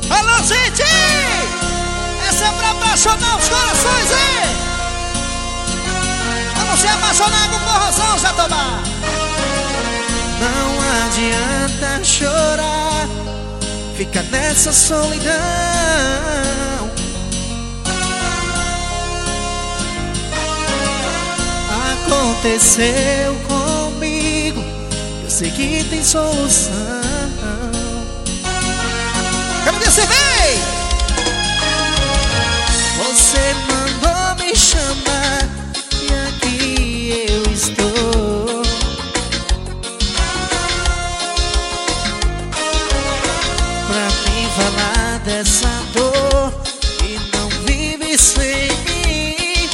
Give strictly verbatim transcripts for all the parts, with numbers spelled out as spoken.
Alô, gente! Essa é pra apaixonar os corações, hein? Vamos se apaixonar com o forrozão, Jatobá. Não adianta chorar, fica nessa solidão. Aconteceu comigo, eu sei que tem solução. Quero ver você, vem! Você mandou me chamar e aqui eu estou. Pra mim falar dessa dor e não vive sem mim.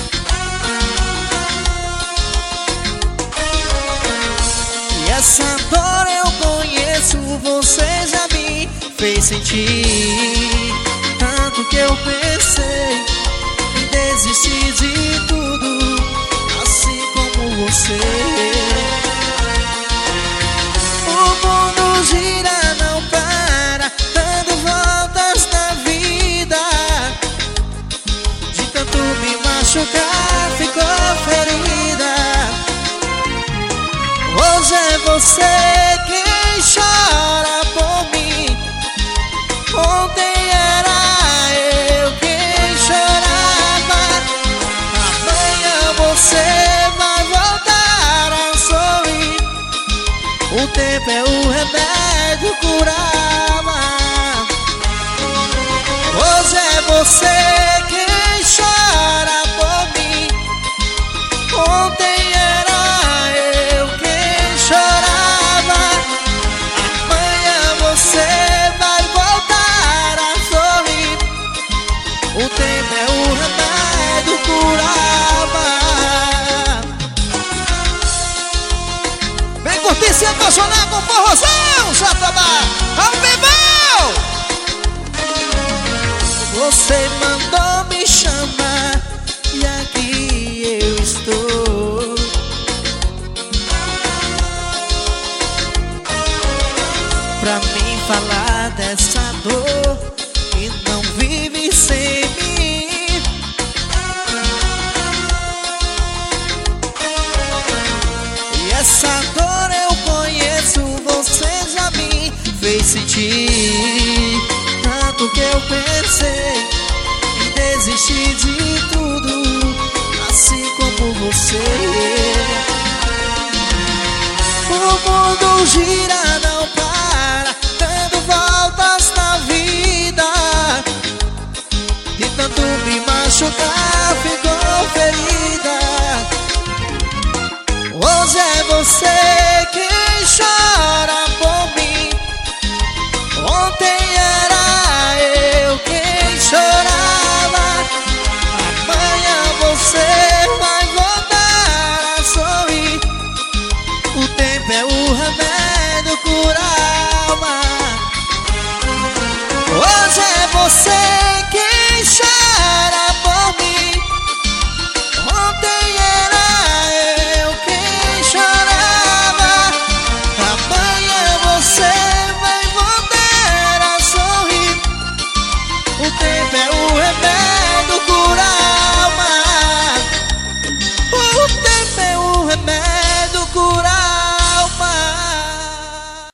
E essa dor eu conheço, você já me fez sentir. Tanto que eu pensei em desistir de tudo, assim como você. O mundo gira, não para, dando voltas na vida. De tanto me machucar, ficou ferida. Hoje é você quem chora por mim. Ontem era eu quem chorava. Amanhã você vai voltar a sorrir. O tempo é o remédio curava. Hoje é você quem chora por mim. Ontem era eu quem chorava. Amanhã você vai voltar a sorrir. O tempo é o remédio curava. Vem curtir, se apaixonar com o forrozão, Jatobá. Ao vivo! Você mandou me chamar e aqui eu estou. Pra mim falar dessa dor e não vive sem mim. E essa dor eu conheço, você já me fez sentir. Tanto que eu pensei em desistir de tudo, assim como você. O mundo gira, não para, dando voltas na vida. De tanto me machucar, ficou ferida. Hoje é você quem chora por mim. Ontem era eu quem chorava. Amanhã você vai voltar a sorrir. O tempo é o remédio curava. Hoje é você quem